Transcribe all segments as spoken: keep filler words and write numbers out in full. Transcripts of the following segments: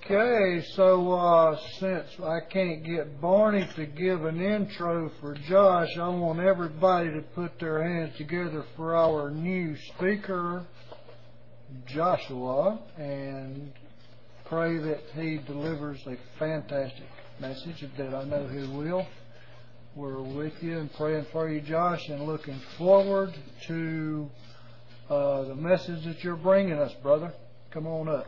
Okay, so uh, since I can't get Barney to give an intro for Josh, I want everybody to put their hands together for our new speaker, Joshua, and pray that he delivers a fantastic message that I know he will. We're with you and praying for you, Josh, and looking forward to uh, the message that you're bringing us, brother. Come on up.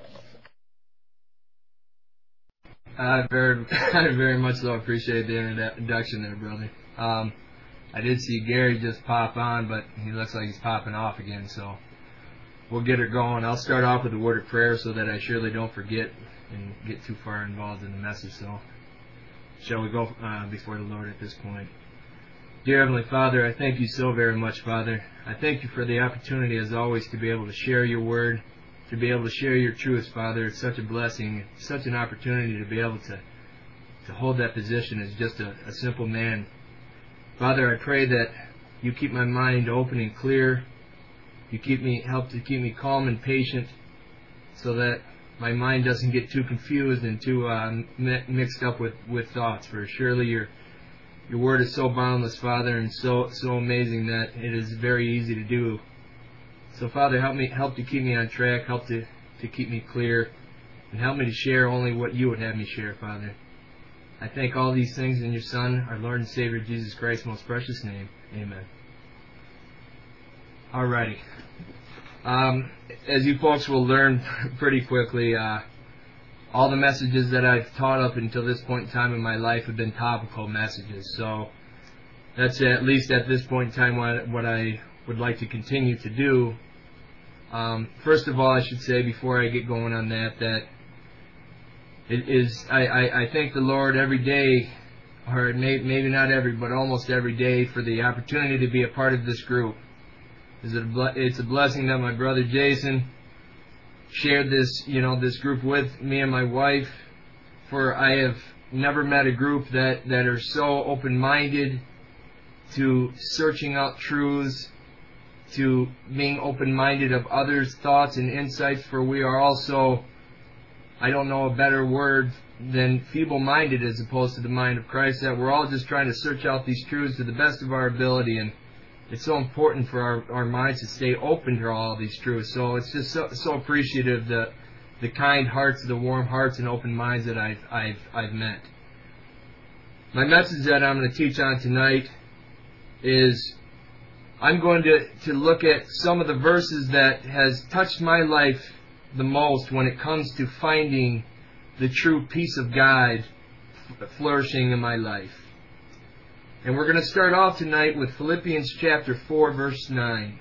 I very, I very much so appreciate the introduction there, brother. Um, I did see Gary just pop on, but he looks like he's popping off again, so we'll get it going. I'll start off with a word of prayer so that I surely don't forget and get too far involved in the message. So, shall we go uh, before the Lord at this point? Dear Heavenly Father, I thank you so very much, Father. I thank you for the opportunity, as always, to be able to share your word, to be able to share your truths, Father. It's such a blessing, it's such an opportunity to be able to, to hold that position as just a, a simple man. Father, I pray that you keep my mind open and clear. You keep me, help to keep me calm and patient so that my mind doesn't get too confused and too uh, mixed up with, with thoughts. For surely your your word is so boundless, Father, and so so amazing that it is very easy to do. So, Father, help me, help to keep me on track, help to, to keep me clear, and help me to share only what you would have me share, Father. I thank all these things in your Son, our Lord and Savior, Jesus Christ's most precious name. Amen. Alrighty. Um, as you folks will learn pretty quickly, uh, all the messages that I've taught up until this point in time in my life have been topical messages. So that's at least at this point in time what, what I would like to continue to do. Um, first of all, I should say before I get going on that, that it is I, I, I thank the Lord every day, or may, maybe not every, but almost every day, for the opportunity to be a part of this group. It's a, it's a blessing that my brother Jason shared this, you know, this group with me and my wife. For I have never met a group that, that are so open-minded to searching out truths, to being open-minded of others' thoughts and insights, for we are also, I don't know a better word than feeble-minded as opposed to the mind of Christ, that we're all just trying to search out these truths to the best of our ability, and it's so important for our, our minds to stay open to all of these truths. So it's just so, so appreciative, the the kind hearts, the warm hearts and open minds that I've, I've, I've met. My message that I'm going to teach on tonight is I'm going to, to look at some of the verses that has touched my life the most when it comes to finding the true peace of God flourishing in my life. And we're going to start off tonight with Philippians chapter four, verse nine.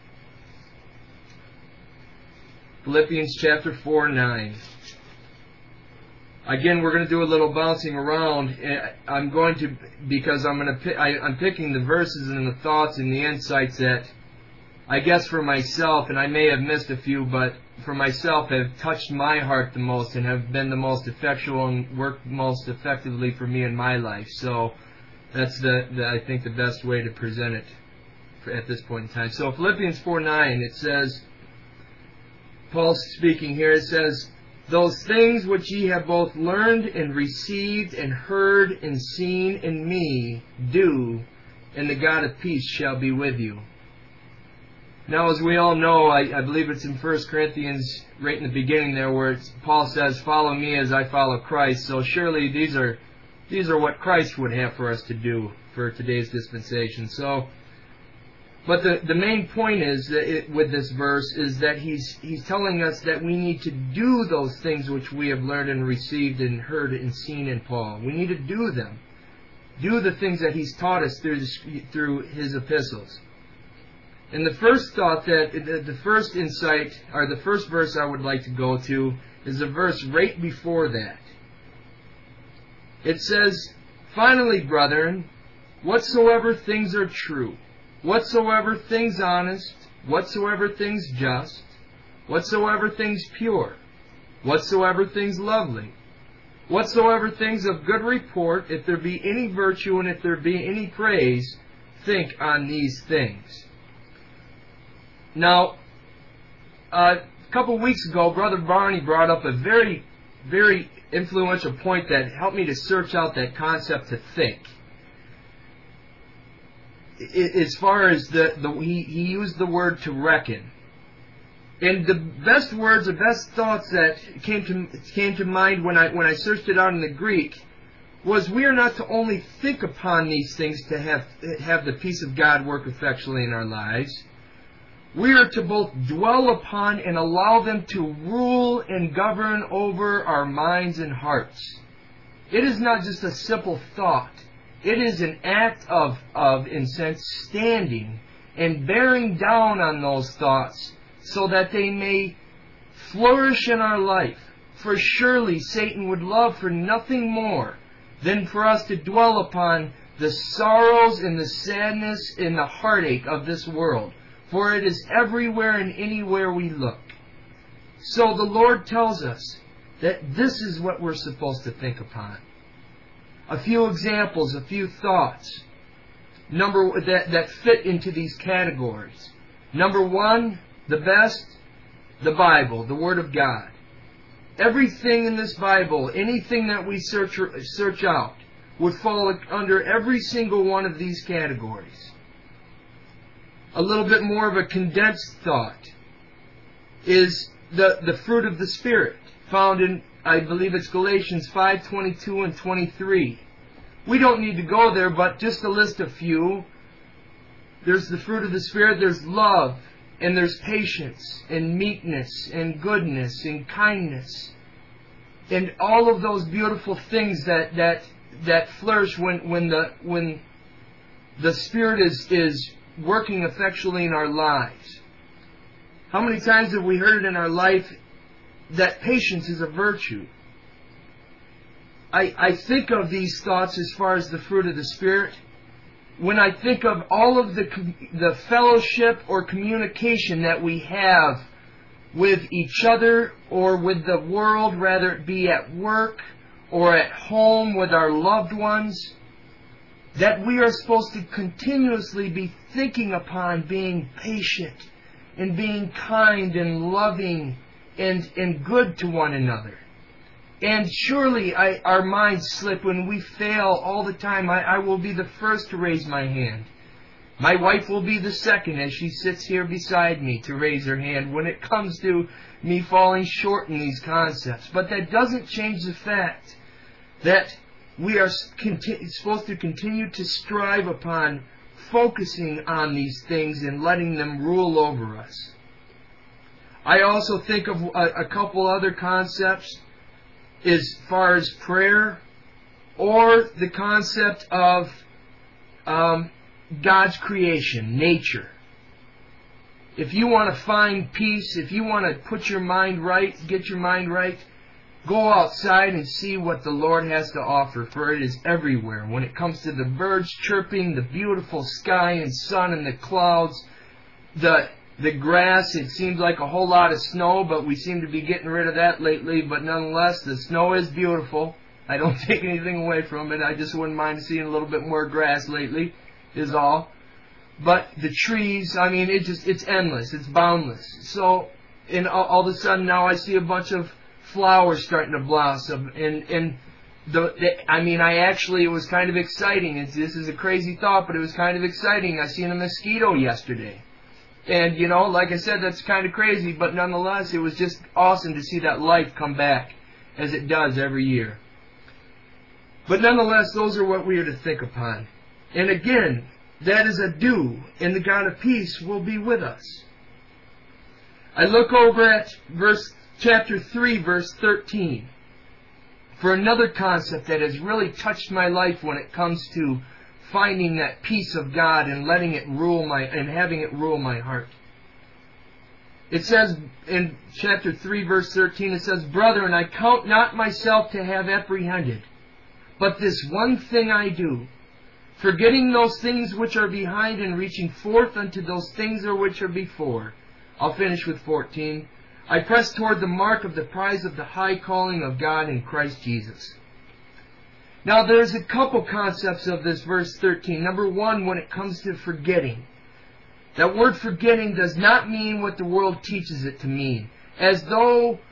Philippians chapter four, nine. Again, we're going to do a little bouncing around. I'm going to, because I'm going to, I, I'm picking the verses and the thoughts and the insights that I guess for myself, and I may have missed a few, but for myself have touched my heart the most and have been the most effectual and worked most effectively for me in my life. So that's the, the I think the best way to present it for, at this point in time. So Philippians four nine, it says, Paul's speaking here, it says, "Those things which ye have both learned and received and heard and seen in me, do, and the God of peace shall be with you." Now, as we all know, I, I believe it's in First Corinthians, right in the beginning there, where it's, Paul says, "Follow me as I follow Christ." So surely these are these are what Christ would have for us to do for today's dispensation. So, but the, the main point is that it, with this verse is that he's he's telling us that we need to do those things which we have learned and received and heard and seen in Paul. We need to do them. Do the things that he's taught us through the, through his epistles. And the first thought that, the, the first insight, or the first verse I would like to go to, is the verse right before that. It says, "Finally, brethren, whatsoever things are true, whatsoever things honest, whatsoever things just, whatsoever things pure, whatsoever things lovely, whatsoever things of good report, if there be any virtue and if there be any praise, think on these things." Now, uh, a couple weeks ago, Brother Barney brought up a very very influential point that helped me to search out that concept to think. As far as the, the he, he used the word to reckon. And the best words, the best thoughts that came to came to mind when I when I searched it out in the Greek was, we are not to only think upon these things to have have the peace of God work effectually in our lives. We are to both dwell upon and allow them to rule and govern over our minds and hearts. It is not just a simple thought. It is an act of, of in sense, standing and bearing down on those thoughts so that they may flourish in our life. For surely Satan would love for nothing more than for us to dwell upon the sorrows and the sadness and the heartache of this world. For it is everywhere and anywhere we look. So the Lord tells us that this is what we're supposed to think upon. A few examples, a few thoughts number that, that fit into these categories. Number one, the best, the Bible, the Word of God. Everything in this Bible, anything that we search search out, would fall under every single one of these categories. A little bit more of a condensed thought is the, the fruit of the Spirit, found in, I believe it's Galatians five twenty-two and twenty-three. We don't need to go there, but just to list a few. There's the fruit of the Spirit, there's love, and there's patience, and meekness, and goodness, and kindness. And all of those beautiful things that, that, that flourish when, when, the, when the Spirit is, is working effectually in our lives. How many times have we heard it in our life that patience is a virtue? I, I think of these thoughts as far as the fruit of the Spirit when I think of all of the, the fellowship or communication that we have with each other or with the world, whether it be at work or at home with our loved ones, that we are supposed to continuously be thinking upon being patient and being kind and loving and, and good to one another. And surely I, our minds slip when we fail all the time. I, I will be the first to raise my hand. My wife will be the second as she sits here beside me to raise her hand when it comes to me falling short in these concepts. But that doesn't change the fact that we are conti- supposed to continue to strive upon focusing on these things and letting them rule over us. I also think of a, a couple other concepts as far as prayer, or the concept of um, God's creation, nature. If you want to find peace, if you want to put your mind right, get your mind right, go outside and see what the Lord has to offer, for it is everywhere. When it comes to the birds chirping, the beautiful sky and sun and the clouds, the the grass, it seems like a whole lot of snow, but we seem to be getting rid of that lately. But nonetheless, the snow is beautiful. I don't take anything away from it. I just wouldn't mind seeing a little bit more grass lately, is all. But the trees, I mean, it just it's endless. It's boundless. So, and all, all of a sudden now I see a bunch of flowers starting to blossom, and and the, the I mean, I actually it was kind of exciting. It's, this is a crazy thought, but it was kind of exciting. I seen a mosquito yesterday. And, you know, like I said, that's kind of crazy, but nonetheless, it was just awesome to see that life come back as it does every year. But nonetheless, those are what we are to think upon. And again, that is a due, and the God of peace will be with us. I look over at verse chapter three, verse thirteen, for another concept that has really touched my life when it comes to finding that peace of God and letting it rule my and having it rule my heart. It says in chapter three, verse thirteen, it says, "Brethren, I count not myself to have apprehended, but this one thing I do, forgetting those things which are behind and reaching forth unto those things which are before." I'll finish with fourteen. "I press toward the mark of the prize of the high calling of God in Christ Jesus." Now, there's a couple concepts of this verse thirteen. Number one, when it comes to forgetting. That word forgetting does not mean what the world teaches it to mean. As though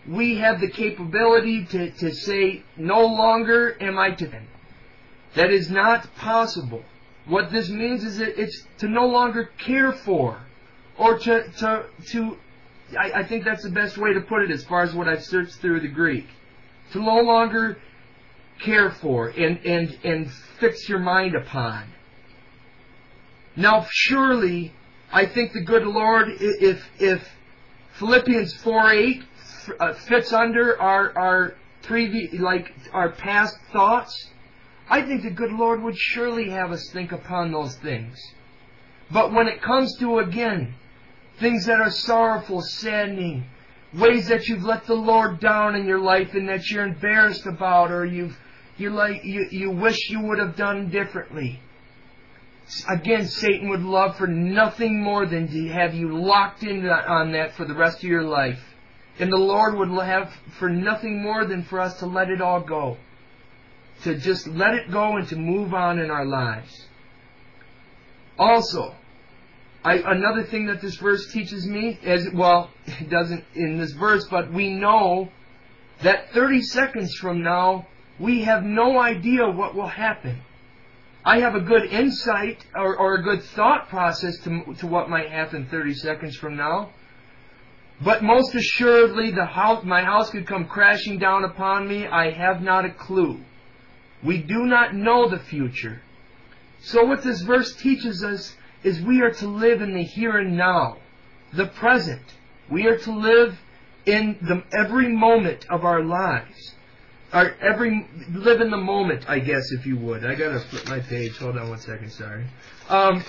we have the capability to, to say, no longer am I to them. That is not possible. What this means is that it's to no longer care for, or to, to, to I, I think that's the best way to put it as far as what I've searched through the Greek. To no longer care for and, and, and fix your mind upon. Now, surely, I think the good Lord, if, if Philippians four eight uh, fits under our, our previous, like, our past thoughts, I think the good Lord would surely have us think upon those things. But when it comes to, again, things that are sorrowful, saddening, ways that you've let the Lord down in your life and that you're embarrassed about, or you've you like you, you wish you would have done differently. Again, Satan would love for nothing more than to have you locked in on that for the rest of your life. And the Lord would have for nothing more than for us to let it all go. To just let it go and to move on in our lives. Also, I, another thing that this verse teaches me, as well, it doesn't in this verse, but we know that thirty seconds from now, we have no idea what will happen. I have a good insight or, or a good thought process to, to what might happen thirty seconds from now. But most assuredly, the house, my house could come crashing down upon me. I have not a clue. We do not know the future. So what this verse teaches us is we are to live in the here and now, the present. We are to live in the every moment of our lives. Our every live in the moment, I guess, if you would. I gotta flip my page. Hold on one second. Sorry. Um,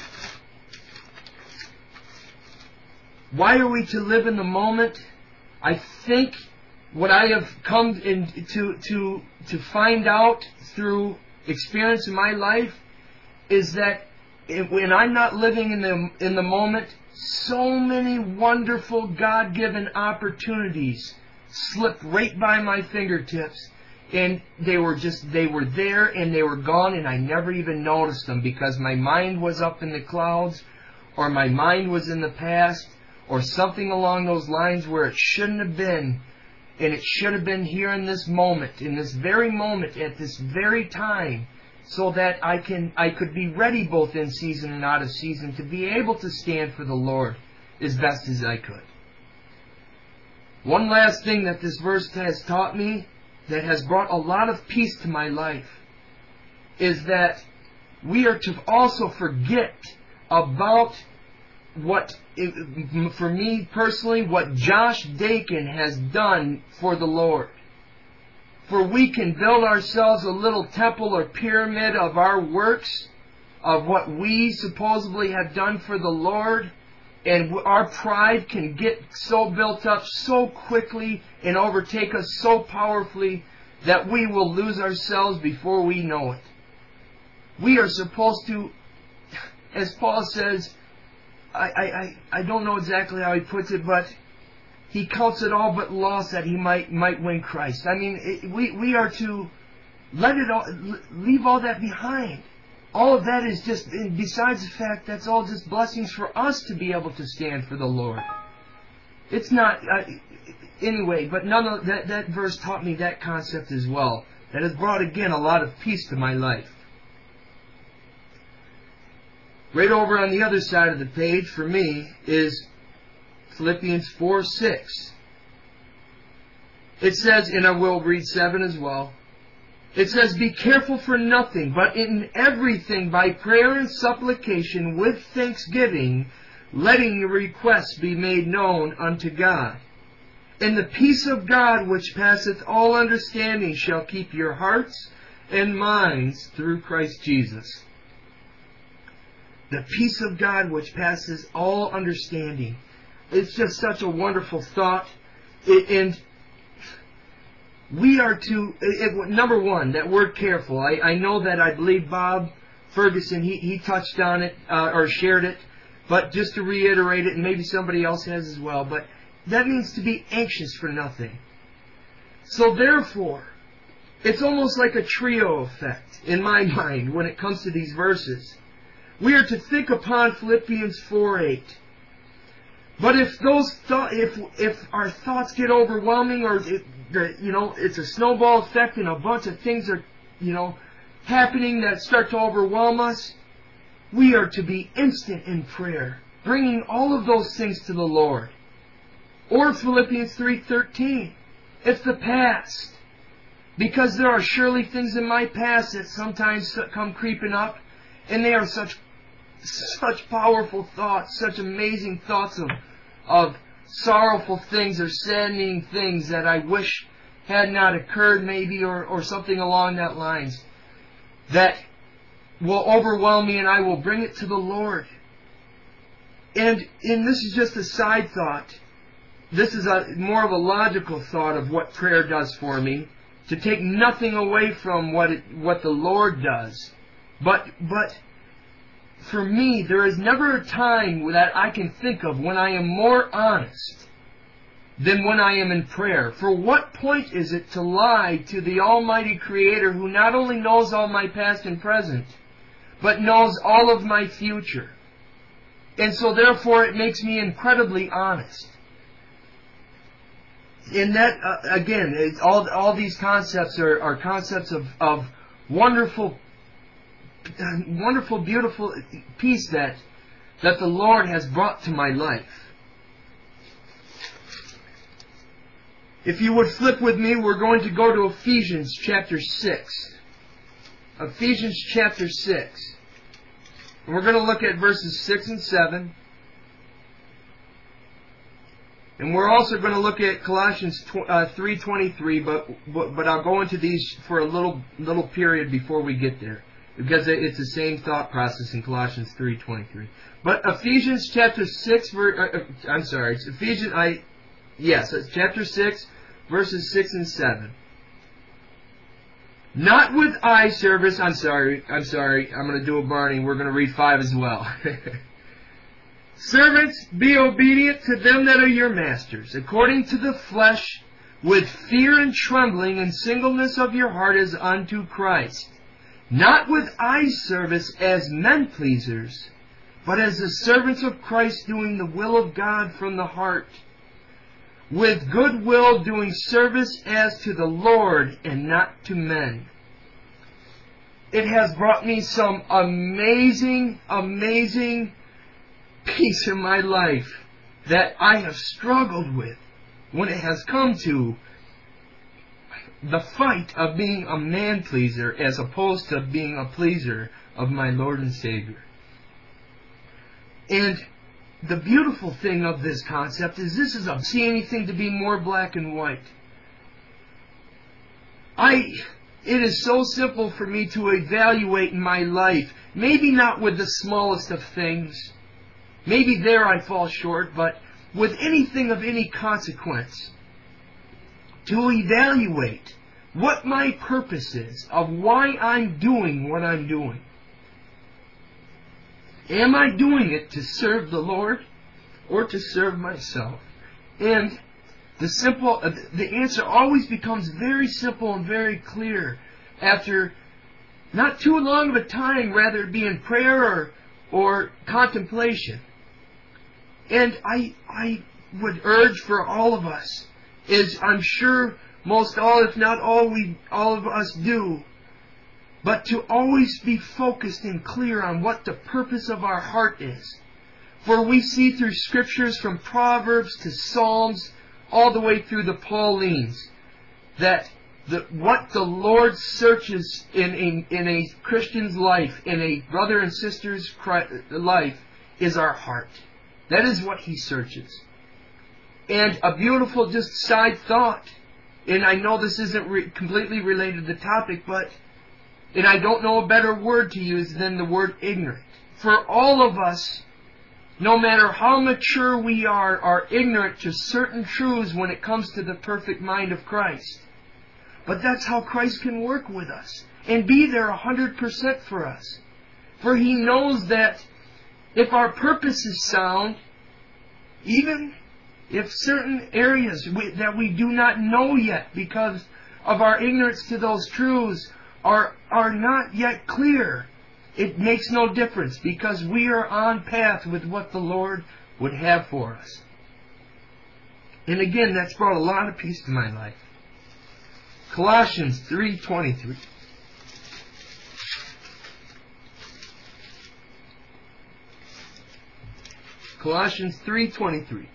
why are we to live in the moment? I think what I have come in to to to find out through experience in my life is that when I'm not living in the in the moment, so many wonderful God-given opportunities slip right by my fingertips. And they were just, they were there and they were gone and I never even noticed them because my mind was up in the clouds or my mind was in the past or something along those lines where it shouldn't have been. And it should have been here in this moment, in this very moment, at this very time, so that I can, I could be ready both in season and out of season to be able to stand for the Lord as best as I could. One last thing that this verse has taught me that has brought a lot of peace to my life is that we are to also forget about what, for me personally, what Josh Dakin has done for the Lord. For we can build ourselves a little temple or pyramid of our works, of what we supposedly have done for the Lord, and our pride can get so built up so quickly and overtake us so powerfully that we will lose ourselves before we know it. We are supposed to, as Paul says, I, I, I don't know exactly how he puts it, but he counts it all but loss that he might might win Christ. I mean, it, we, we are to let it all, leave all that behind. All of that is just, besides the fact that's all just blessings for us to be able to stand for the Lord. It's not, uh, anyway, but none of that, that verse taught me that concept as well. That has brought again a lot of peace to my life. Right over on the other side of the page for me is Philippians four six. It says, and I will read seven as well. It says, be careful for nothing, but in everything by prayer and supplication with thanksgiving, letting your requests be made known unto God. And the peace of God which passeth all understanding shall keep your hearts and minds through Christ Jesus. The peace of God which passes all understanding. It's just such a wonderful thought. It, and we are to, it, number one, that word careful. I, I know that I believe Bob Ferguson, he, he touched on it, uh, or shared it. But just to reiterate it, and maybe somebody else has as well, but that means to be anxious for nothing. So therefore, it's almost like a trio effect in my mind when it comes to these verses. We are to think upon Philippians four eight. But if those th- if if our thoughts get overwhelming, or it, the, you know, it's a snowball effect, and a bunch of things are, you know, happening that start to overwhelm us, we are to be instant in prayer, bringing all of those things to the Lord. Or Philippians three thirteen, it's the past. Because there are surely things in my past that sometimes come creeping up, and they are such such powerful thoughts, such amazing thoughts of, of sorrowful things or saddening things that I wish had not occurred maybe, or, or something along that lines, that will overwhelm me, and I will bring it to the Lord. And, and this is just a side thought. This is a more of a logical thought of what prayer does for me, to take nothing away from what it, what the Lord does. But but for me, there is never a time that I can think of when I am more honest than when I am in prayer. For what point is it to lie to the Almighty Creator, who not only knows all my past and present, but knows all of my future? And so therefore it makes me incredibly honest. In that, uh, again, it's all all these concepts are, are concepts of, of wonderful, wonderful, beautiful peace that that the Lord has brought to my life. If you would flip with me, we're going to go to Ephesians chapter six. Ephesians chapter six. And we're going to look at verses six and seven. And we're also going to look at Colossians three twenty-three, but, but but I'll go into these for a little little period before we get there, because it's the same thought process in Colossians three twenty-three. But Ephesians chapter six, uh, I'm sorry, it's Ephesians, I yes, it's chapter six, verses six and seven. Not with eye service. I'm sorry. I'm sorry. I'm going to do a Barney. We're going to read five as well. Servants, be obedient to them that are your masters, according to the flesh, with fear and trembling and singleness of your heart as unto Christ. Not with eye service as men pleasers, but as the servants of Christ, doing the will of God from the heart, with good will doing service as to the Lord and not to men. It has brought me some amazing, amazing peace in my life that I have struggled with when it has come to the fight of being a man pleaser as opposed to being a pleaser of my Lord and Savior. And the beautiful thing of this concept is this is, I don't see anything to be more black and white. I, it is so simple for me to evaluate in my life, maybe not with the smallest of things. Maybe there I fall short, but with anything of any consequence, to evaluate what my purpose is, of why I'm doing what I'm doing. Am I doing it to serve the Lord or to serve myself? And the simple, the answer always becomes very simple and very clear after not too long of a time, rather it be in prayer or, or contemplation. And I I would urge for all of us, is I'm sure most all, if not all, we all of us do, but to always be focused and clear on what the purpose of our heart is. For we see through Scriptures from Proverbs to Psalms, all the way through the Paulines, that the, what the Lord searches in a, in a Christian's life, in a brother and sister's life, is our heart. That is what He searches. And a beautiful just side thought, and I know this isn't re- completely related to the topic, but, and I don't know a better word to use than the word ignorant. For all of us, no matter how mature we are, are ignorant to certain truths when it comes to the perfect mind of Christ. But that's how Christ can work with us and be there one hundred percent for us. For He knows that if our purpose is sound, even if certain areas we, that we do not know yet because of our ignorance to those truths are, are not yet clear, it makes no difference because we are on path with what the Lord would have for us. And again, that's brought a lot of peace to my life. Colossians three twenty-three. Colossians three twenty-three.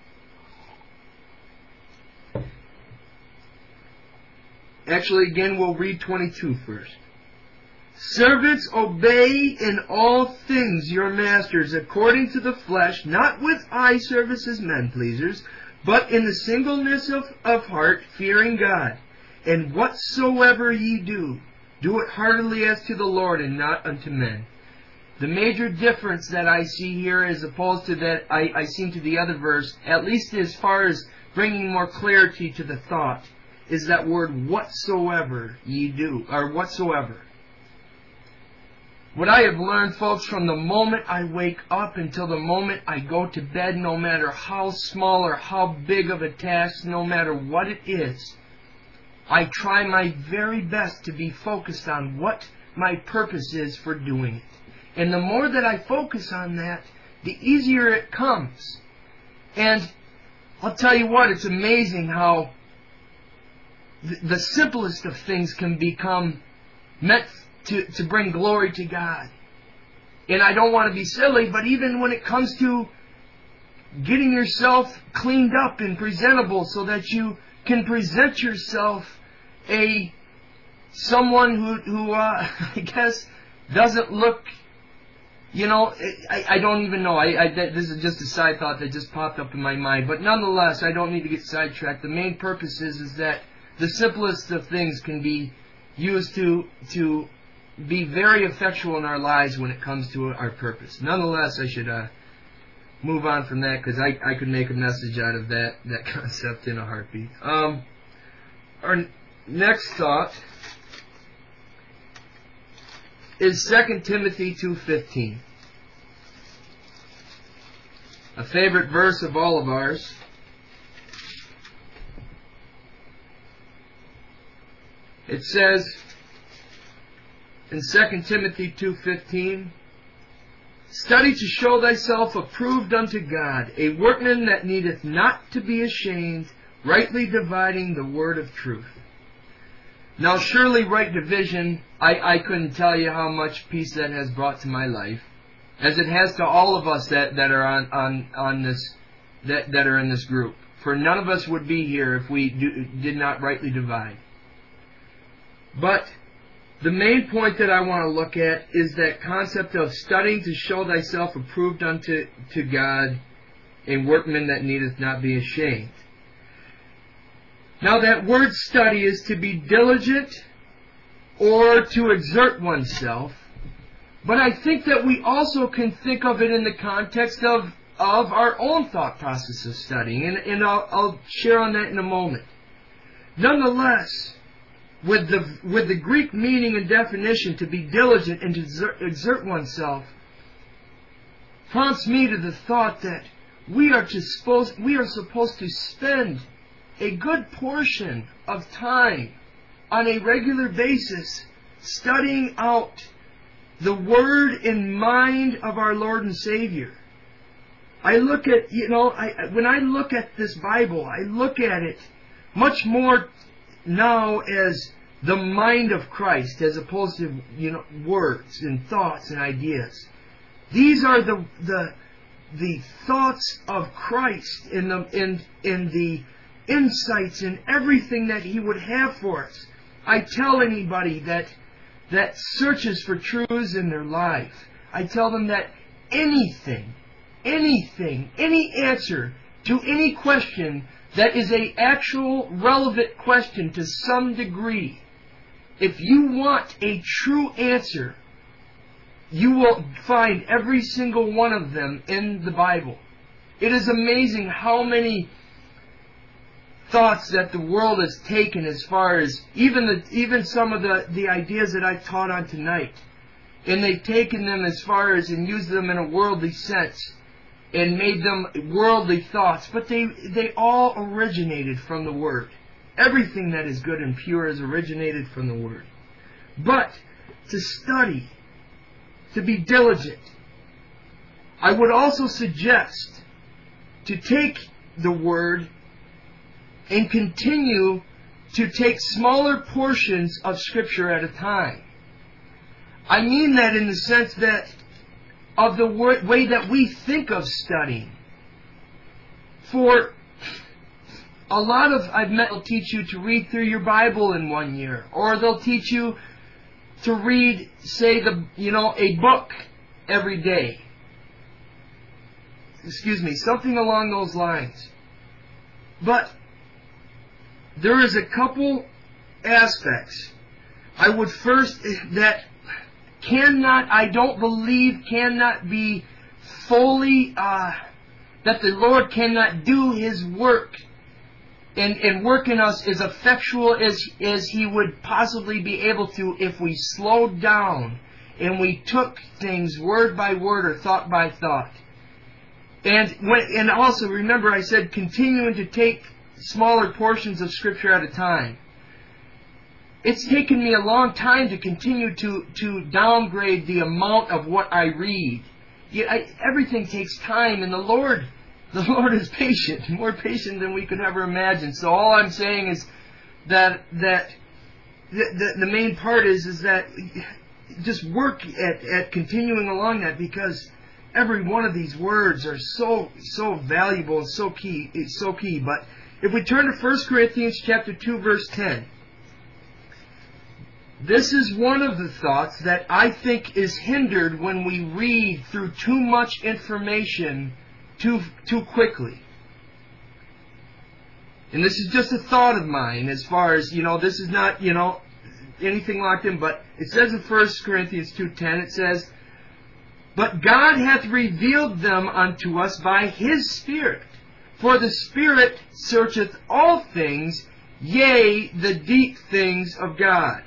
Actually, again, we'll read twenty-two first. Servants, obey in all things your masters according to the flesh, not with eye service as men pleasers, but in the singleness of, of heart, fearing God. And whatsoever ye do, do it heartily as to the Lord and not unto men. The major difference that I see here, as opposed to that I, I see to the other verse, at least as far as bringing more clarity to the thought, is that word whatsoever ye do, or whatsoever. What I have learned, folks, from the moment I wake up until the moment I go to bed, no matter how small or how big of a task, no matter what it is, I try my very best to be focused on what my purpose is for doing it. And the more that I focus on that, the easier it comes. And I'll tell you what, it's amazing how th- the simplest of things can become meant to, to bring glory to God. And I don't want to be silly, but even when it comes to getting yourself cleaned up and presentable so that you can present yourself a someone who, who uh, I guess, doesn't look... You know, I, I don't even know. I, I, this is just a side thought that just popped up in my mind. But nonetheless, I don't need to get sidetracked. The main purpose is, is that the simplest of things can be used to to be very effectual in our lives when it comes to our purpose. Nonetheless, I should uh, move on from that because I, I could make a message out of that, that concept in a heartbeat. Um, our next thought is Second Timothy two fifteen. A favorite verse of all of ours. It says in Second Timothy two fifteen, study to show thyself approved unto God, a workman that needeth not to be ashamed, rightly dividing the word of truth. Now, surely right division, I, I couldn't tell you how much peace that has brought to my life, as it has to all of us that, that are on, on, on this that, that are in this group. For none of us would be here if we do, did not rightly divide. But the main point that I want to look at is that concept of studying to show thyself approved unto to God, a workman that needeth not be ashamed. Now that word study is to be diligent or to exert oneself, but I think that we also can think of it in the context of, of our own thought process of studying, and, and I'll, I'll share on that in a moment. Nonetheless, with the, with the Greek meaning and definition, to be diligent and to exert, exert oneself, prompts me to the thought that we are, to supposed, we are supposed to spend a good portion of time on a regular basis studying out the Word and mind of our Lord and Savior. I look at, you know, I, when I look at this Bible, I look at it much more now as the mind of Christ as opposed to, you know, words and thoughts and ideas. These are the the the thoughts of Christ in the in in the insights in everything that He would have for us. I tell anybody that that searches for truths in their life, I tell them that anything, anything, any answer to any question that is a actual relevant question to some degree, if you want a true answer, you will find every single one of them in the Bible. It is amazing how many thoughts that the world has taken as far as even the, even some of the, the ideas that I've taught on tonight. And they've taken them as far as and used them in a worldly sense and made them worldly thoughts. But they, they all originated from the Word. Everything that is good and pure is originated from the Word. But to study, to be diligent, I would also suggest to take the Word and continue to take smaller portions of Scripture at a time. I mean that in the sense that of the way that we think of studying. For a lot of, I've met, they'll teach you to read through your Bible in one year. Or they'll teach you to read, say, the you know, a book every day. Excuse me, something along those lines. But there is a couple aspects I would first, that cannot, I don't believe, cannot be fully, uh, that the Lord cannot do His work and, and work in us as effectual as, as He would possibly be able to if we slowed down and we took things word by word or thought by thought. And when, and also remember I said continuing to take smaller portions of Scripture at a time. It's taken me a long time to continue to, to downgrade the amount of what I read. Yeah, I, everything takes time, and the Lord, the Lord is patient, more patient than we could ever imagine. So all I'm saying is that that the, the, the main part is is that just work at, at continuing along that, because every one of these words are so so valuable and so key. It's so key. But if we turn to First Corinthians chapter two, verse ten. This is one of the thoughts that I think is hindered when we read through too much information too too quickly. And this is just a thought of mine as far as, you know, this is not, you know, anything locked in, but it says in First Corinthians two ten, it says, "But God hath revealed them unto us by His Spirit. For the Spirit searcheth all things, yea, the deep things of God."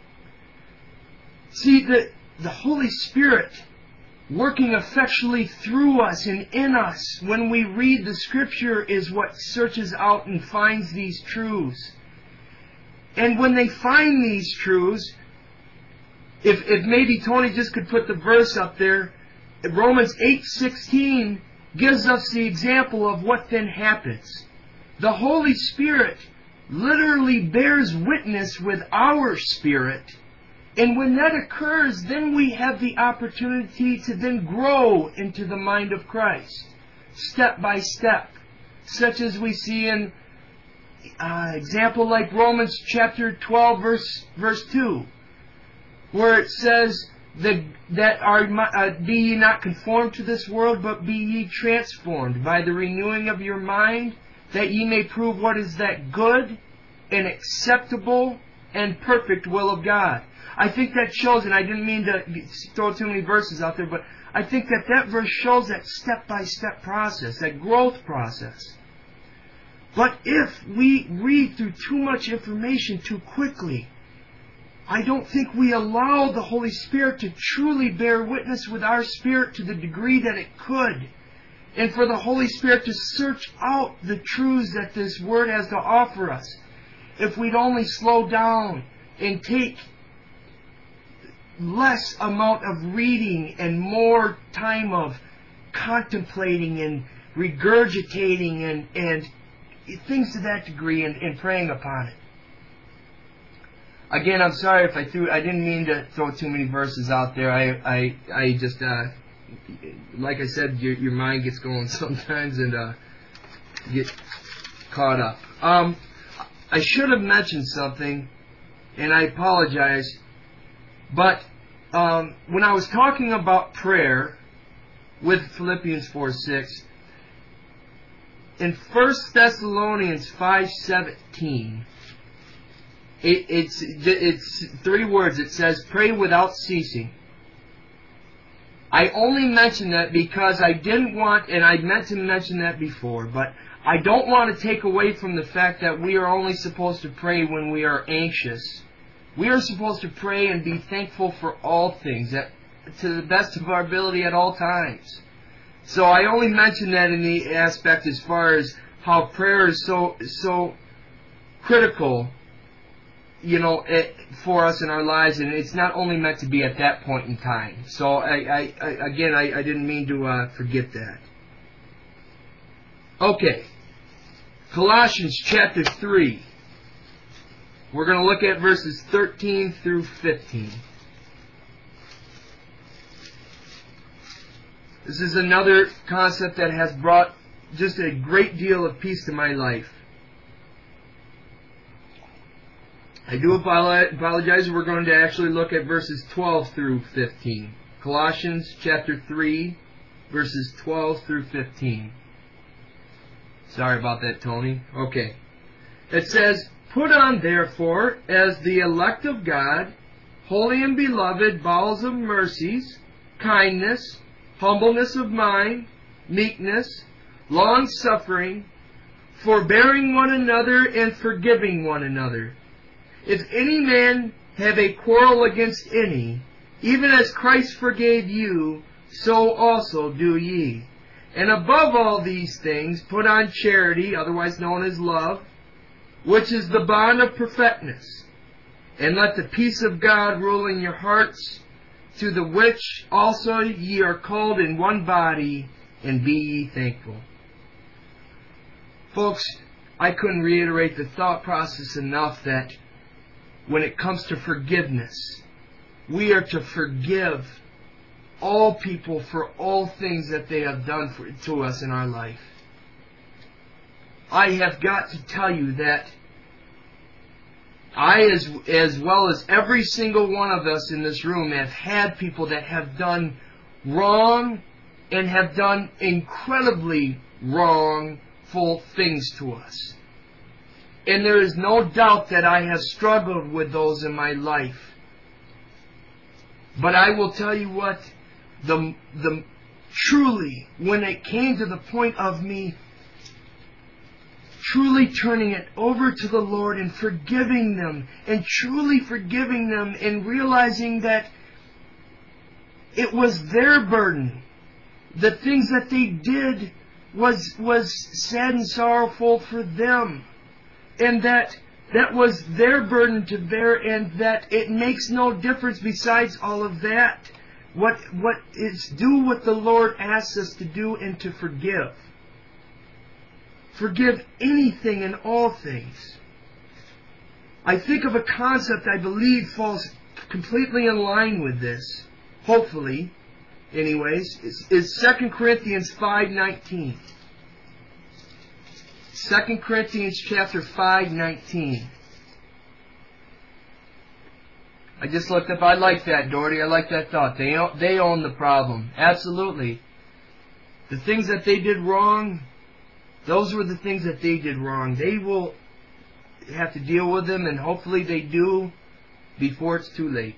See, the, the Holy Spirit working effectually through us and in us when we read the Scripture is what searches out and finds these truths. And when they find these truths, if, if maybe Tony just could put the verse up there, Romans eight sixteen gives us the example of what then happens. The Holy Spirit literally bears witness with our spirit. And when that occurs, then we have the opportunity to then grow into the mind of Christ, step by step, such as we see in uh, example like Romans chapter twelve, verse verse two, where it says that that are uh, be ye not conformed to this world, but be ye transformed by the renewing of your mind, that ye may prove what is that good and acceptable and perfect will of God. I think that shows, and I didn't mean to throw too many verses out there, but I think that that verse shows that step-by-step process, that growth process. But if we read through too much information too quickly, I don't think we allow the Holy Spirit to truly bear witness with our spirit to the degree that it could. And for the Holy Spirit to search out the truths that this Word has to offer us. If we'd only slow down and take less amount of reading and more time of contemplating and regurgitating and, and things to that degree and, and praying upon it. Again, I'm sorry if I threw, I didn't mean to throw too many verses out there. I, I, I just, uh, like I said, your, your mind gets going sometimes and, uh, get caught up. Um, I should have mentioned something, and I apologize. But um, when I was talking about prayer with Philippians four six, in First Thessalonians five seventeen, it, it's it's three words. It says, "Pray without ceasing." I only mentioned that because I didn't want, and I meant to mention that before, but I don't want to take away from the fact that we are only supposed to pray when we are anxious. We are supposed to pray and be thankful for all things, at, to the best of our ability at all times. So I only mention that in the aspect as far as how prayer is so so critical, you know, it, for us in our lives, and it's not only meant to be at that point in time. So I, I, I again, I, I didn't mean to uh, forget that. Okay, Colossians chapter three. We're going to look at verses thirteen through fifteen. This is another concept that has brought just a great deal of peace to my life. I do apologize. We're going to actually look at verses twelve through fifteen. Colossians chapter three, verses twelve through fifteen. Sorry about that, Tony. Okay. It says, "Put on, therefore, as the elect of God, holy and beloved, bowels of mercies, kindness, humbleness of mind, meekness, long-suffering, forbearing one another and forgiving one another. If any man have a quarrel against any, even as Christ forgave you, so also do ye. And above all these things, put on charity, otherwise known as love, which is the bond of perfectness. And let the peace of God rule in your hearts, to the which also ye are called in one body, and be ye thankful." Folks, I couldn't reiterate the thought process enough that when it comes to forgiveness, we are to forgive all people for all things that they have done for, to us in our life. I have got to tell you that I, as, as well as every single one of us in this room, have had people that have done wrong and have done incredibly wrongful things to us. And there is no doubt that I have struggled with those in my life. But I will tell you what, the, the truly, when it came to the point of me truly turning it over to the Lord and forgiving them, and truly forgiving them, and realizing that it was their burden. The things that they did was, was sad and sorrowful for them. And that that was their burden to bear, and that it makes no difference besides all of that. What, what is do what the Lord asks us to do, and to forgive. Forgive anything and all things. I think of a concept I believe falls completely in line with this, hopefully, anyways, is, is Second Corinthians five nineteen. Second Corinthians chapter five nineteen. I just looked up. I like that, Doherty. I like that thought. They own, they own the problem. Absolutely. The things that they did wrong, those were the things that they did wrong. They will have to deal with them, and hopefully they do before it's too late.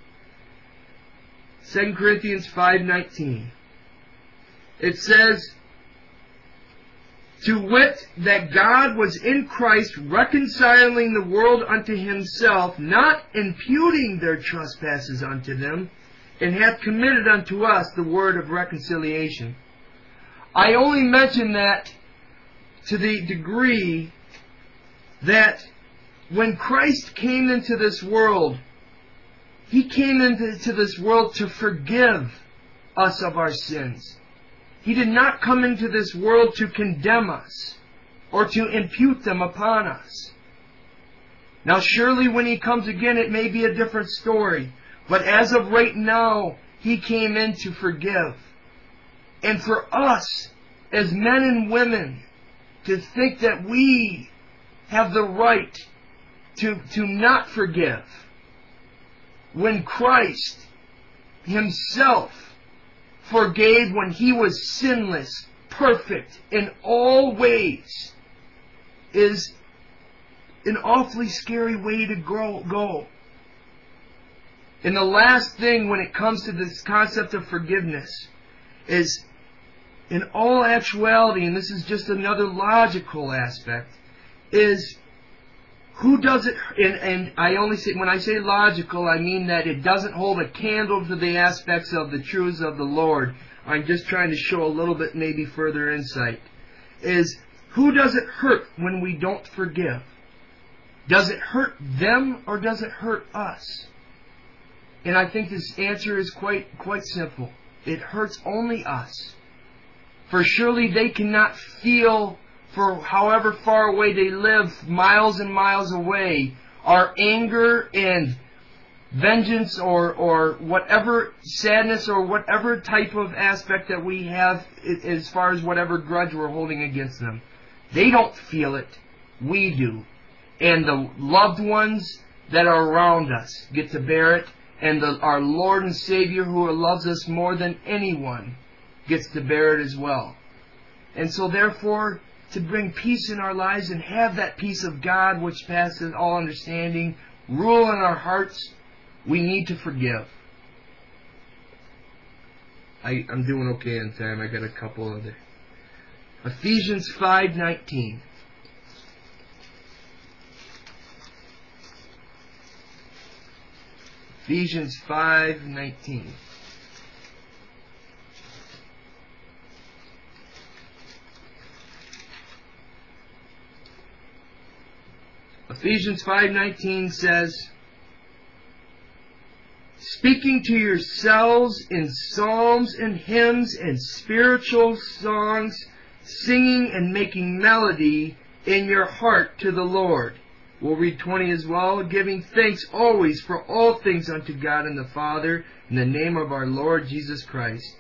Second Corinthians five nineteen. It says, "To wit, that God was in Christ reconciling the world unto himself, not imputing their trespasses unto them, and hath committed unto us the word of reconciliation." I only mention that to the degree that when Christ came into this world, He came into this world to forgive us of our sins. He did not come into this world to condemn us or to impute them upon us. Now surely when He comes again it may be a different story, but as of right now He came in to forgive. And for us as men and women to think that we have the right to, to not forgive, when Christ Himself forgave when He was sinless, perfect in all ways, is an awfully scary way to grow, go. And the last thing when it comes to this concept of forgiveness is, in all actuality, and this is just another logical aspect, is who does it, and, and I only say, when I say logical, I mean that it doesn't hold a candle to the aspects of the truths of the Lord. I'm just trying to show a little bit maybe further insight. Is who does it hurt when we don't forgive? Does it hurt them or does it hurt us? And I think this answer is quite, quite simple. It hurts only us. For surely they cannot feel for however far away they live, miles and miles away, our anger and vengeance or, or whatever sadness or whatever type of aspect that we have as far as whatever grudge we're holding against them. They don't feel it. We do. And the loved ones that are around us get to bear it. And the, our Lord and Savior, who loves us more than anyone, gets to bear it as well. And so therefore, to bring peace in our lives and have that peace of God which passes all understanding rule in our hearts, we need to forgive. I, I'm doing okay in time. I got a couple other. Ephesians five nineteen. Ephesians five nineteen. Ephesians five nineteen says, speaking to yourselves in psalms and hymns and spiritual songs, singing and making melody in your heart to the Lord. We'll read twenty as well. Giving thanks always for all things unto God and the Father, in the name of our Lord Jesus Christ.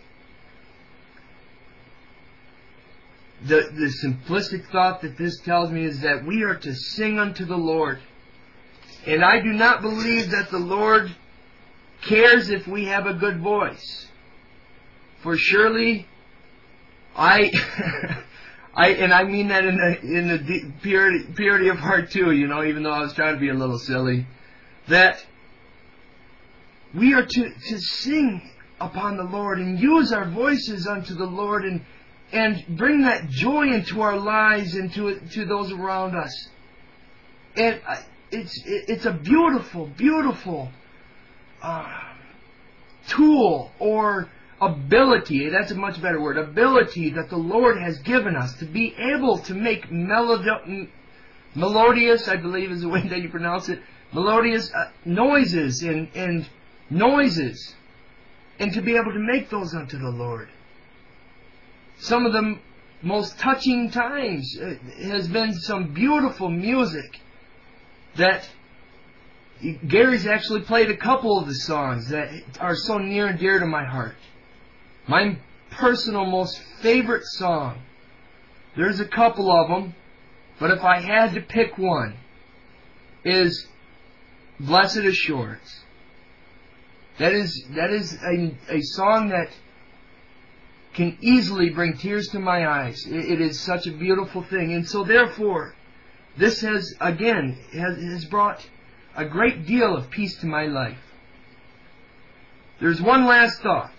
The, the simplistic thought that this tells me is that we are to sing unto the Lord. And I do not believe that the Lord cares if we have a good voice. For surely, I, I and I mean that in the in the deep purity, purity of heart too. You know, even though I was trying to be a little silly, that we are to to sing upon the Lord and use our voices unto the Lord and and bring that joy into our lives and to to those around us. And it's it's a beautiful, beautiful Uh, tool or ability, that's a much better word, ability that the Lord has given us to be able to make melod- melodious, I believe is the way that you pronounce it, melodious uh, noises and, and noises, and to be able to make those unto the Lord. Some of the most touching times uh, has been some beautiful music that Gary's actually played a couple of the songs that are so near and dear to my heart. My personal most favorite song, there's a couple of them, but if I had to pick one, is Blessed Assurance. That is that is a, a song that can easily bring tears to my eyes. It, it is such a beautiful thing. And so therefore, this has, again, has, has brought a great deal of peace to my life. There's one last thought.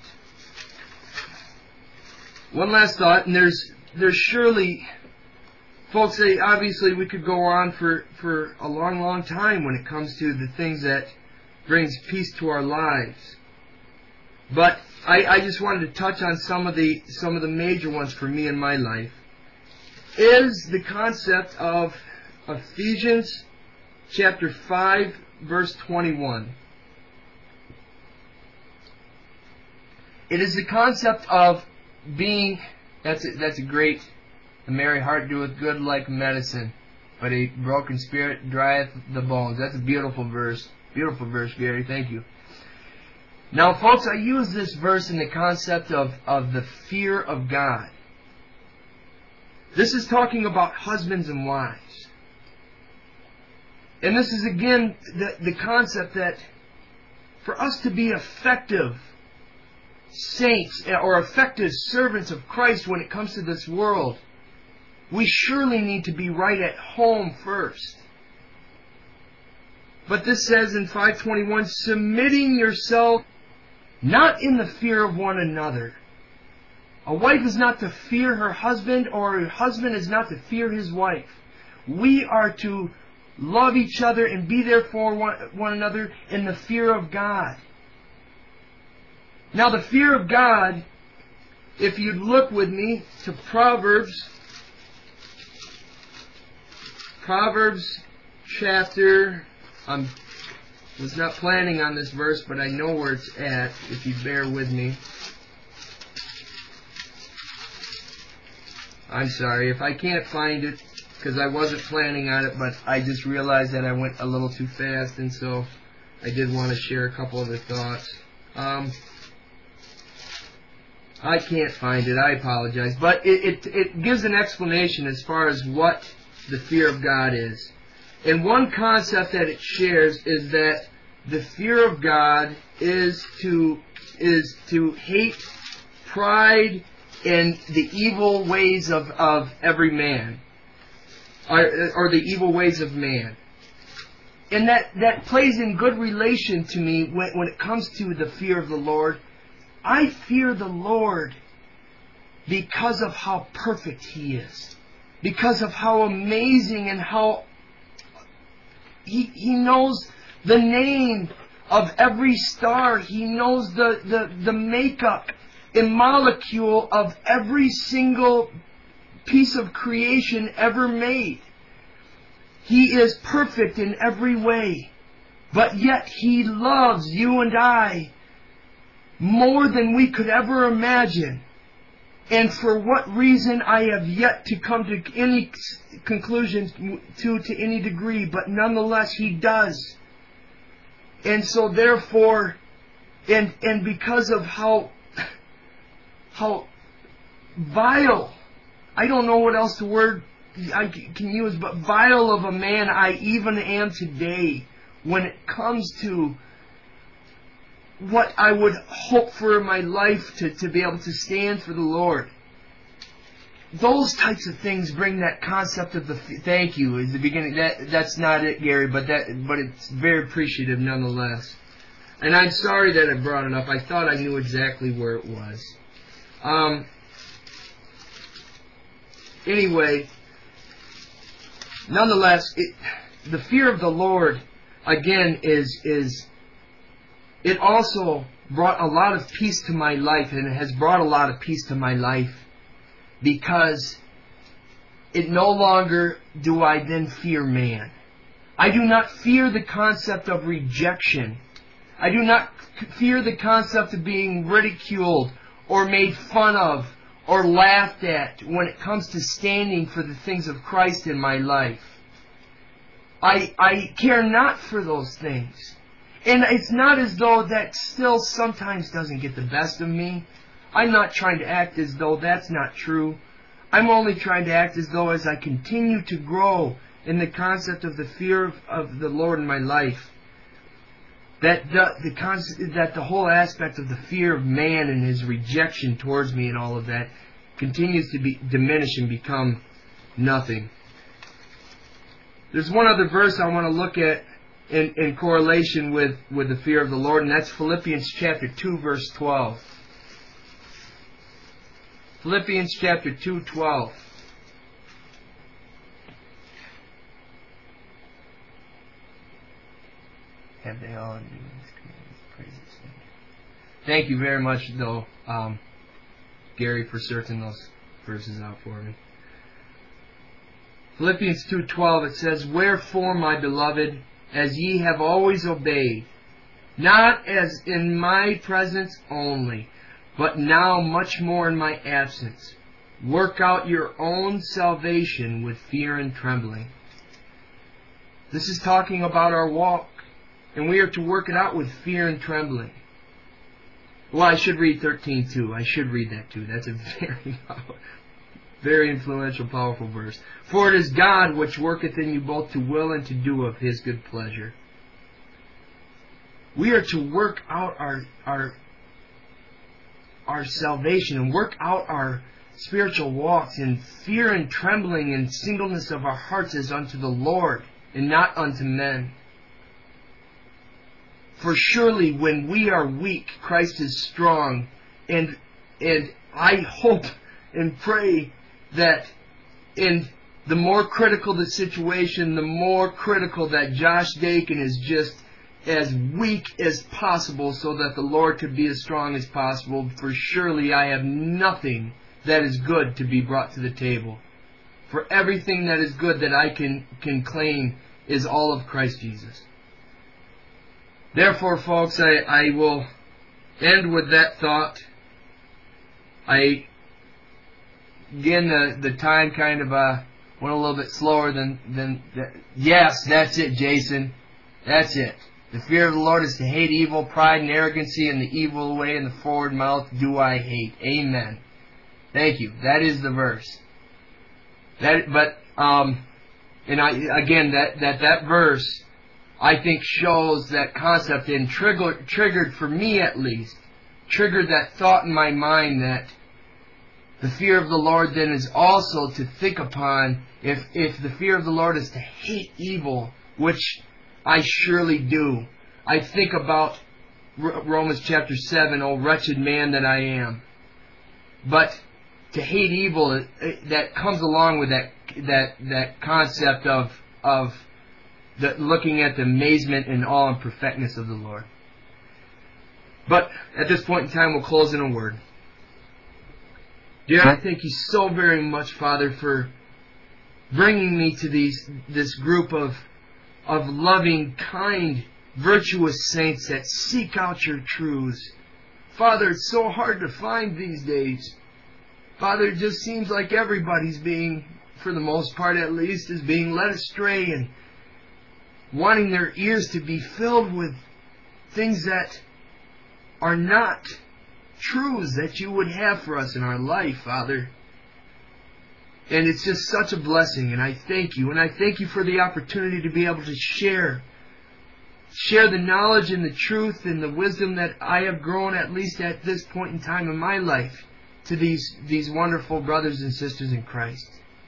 One last thought, and there's there's surely, folks, say obviously we could go on for, for a long, long time when it comes to the things that brings peace to our lives. But I, I just wanted to touch on some of the some of the major ones for me in my life. Is the concept of Ephesians chapter five, verse twenty-one. It is the concept of being, that's a, that's a great, a merry heart doeth good like medicine, but a broken spirit drieth the bones. That's a beautiful verse. Beautiful verse, Gary. Thank you. Now, folks, I use this verse in the concept of, of the fear of God. This is talking about husbands and wives. And this is, again, the, the concept that for us to be effective saints or effective servants of Christ when it comes to this world, we surely need to be right at home first. But this says in five twenty-one, submitting yourself not in the fear of one another. A wife is not to fear her husband, or a husband is not to fear his wife. We are to love each other and be there for one, one another in the fear of God. Now, the fear of God, if you'd look with me to Proverbs, Proverbs chapter, I was not planning on this verse, but I know where it's at, if you bear with me. I'm sorry. If I can't find it, because I wasn't planning on it, but I just realized that I went a little too fast, and so I did want to share a couple other thoughts. Um, I can't find it. I apologize. But it, it, it gives an explanation as far as what the fear of God is. And one concept that it shares is that the fear of God is to is to hate pride and the evil ways of, of every man, or, or the evil ways of man. And that, that plays in good relation to me when, when it comes to the fear of the Lord. I fear the Lord because of how perfect He is. Because of how amazing and how He, he knows the name of every star. He knows the, the, the makeup and molecule of every single piece of creation ever made. He is perfect in every way. But yet He loves you and I more than we could ever imagine. And for what reason I have yet to come to any conclusion to, to any degree, but nonetheless He does. And so therefore, and and because of how how vile, I don't know what else the word I can use, but vile of a man I even am today when it comes to what I would hope for in my life to, to be able to stand for the Lord. Those types of things bring that concept of the thank you is the beginning. That that's not it, Gary, but that but it's very appreciative nonetheless. And I'm sorry that I brought it up. I thought I knew exactly where it was. Um. Anyway, nonetheless, it, the fear of the Lord again is is. It also brought a lot of peace to my life, and it has brought a lot of peace to my life. Because it no longer do I then fear man. I do not fear the concept of rejection. I do not fear the concept of being ridiculed or made fun of or laughed at when it comes to standing for the things of Christ in my life. I, I care not for those things. And it's not as though that still sometimes doesn't get the best of me. I'm not trying to act as though that's not true. I'm only trying to act as though as I continue to grow in the concept of the fear of, of the Lord in my life, that the, the concept, that the whole aspect of the fear of man and his rejection towards me and all of that continues to be diminish and become nothing. There's one other verse I want to look at in, in correlation with, with the fear of the Lord, and that's Philippians chapter two, verse twelve. Philippians chapter two, twelve. Have they all in praises? Thank you very much, though, um, Gary, for searching those verses out for me. Philippians two twelve, it says, "Wherefore, my beloved, as ye have always obeyed, not as in my presence only, but now much more in my absence, work out your own salvation with fear and trembling." This is talking about our walk, and we are to work it out with fear and trembling. Well, I should read thirteen too. I should read that too. That's a very, very influential, powerful verse. "For it is God which worketh in you both to will and to do of His good pleasure." We are to work out our our our salvation and work out our spiritual walks in fear and trembling and singleness of our hearts as unto the Lord and not unto men. For surely when we are weak, Christ is strong, and and I hope and pray that in the more critical the situation, the more critical that Josh Dakin is just as weak as possible so that the Lord could be as strong as possible. For surely I have nothing that is good to be brought to the table. For everything that is good that I can, can claim is all of Christ Jesus. Therefore, folks, I, I will end with that thought. I again, the, the time kind of uh, went a little bit slower than, than that. Yes, that's it, Jason. That's it. The fear of the Lord is to hate evil, pride and arrogancy, and the evil way and the forward mouth do I hate. Amen. Thank you. That is the verse. That, but, um, and I, again, that, that, that verse, I think shows that concept and trigger, triggered, for me at least, triggered that thought in my mind that the fear of the Lord then is also to think upon, if, if the fear of the Lord is to hate evil, which I surely do. I think about Romans chapter seven, O wretched man that I am. But to hate evil, that comes along with that that that concept of of the, looking at the amazement and awe and perfectness of the Lord. But at this point in time, we'll close in a word. Dear, I thank you so very much, Father, for bringing me to these this group of of loving, kind, virtuous saints that seek out your truths. Father, it's so hard to find these days. Father, it just seems like everybody's being, for the most part at least, is being led astray and wanting their ears to be filled with things that are not truths that you would have for us in our life, Father. And it's just such a blessing, and I thank you. And I thank you for the opportunity to be able to share. Share the knowledge and the truth and the wisdom that I have grown, at least at this point in time in my life, to these, these wonderful brothers and sisters in Christ.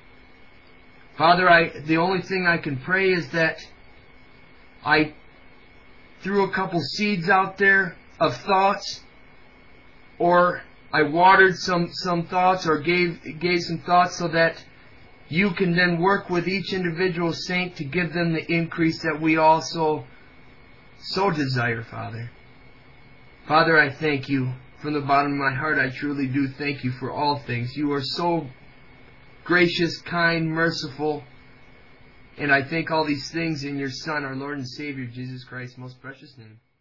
Father, I the only thing I can pray is that I threw a couple seeds out there of thoughts, or I watered some, some thoughts or gave gave some thoughts so that you can then work with each individual saint to give them the increase that we also so desire, Father. Father, I thank you. From the bottom of my heart, I truly do thank you for all things. You are so gracious, kind, merciful. And I thank all these things in your Son, our Lord and Savior, Jesus Christ's most precious name.